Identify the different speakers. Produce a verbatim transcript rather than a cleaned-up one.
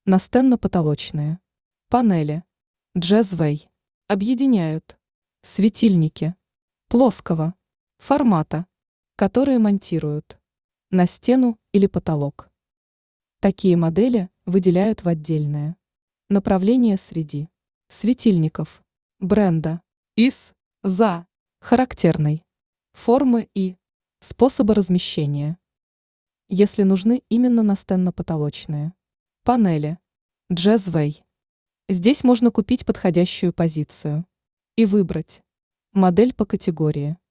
Speaker 1: Настенно-потолочные панели Джезвей объединяют светильники плоского формата, которые монтируют на стену или потолок. Такие модели выделяют в отдельное направление среди светильников бренда из за характерной формы и способа размещения. Если нужны именно настенно-потолочные панели Джезвей, здесь можно купить подходящую позицию и выбрать модель по категории.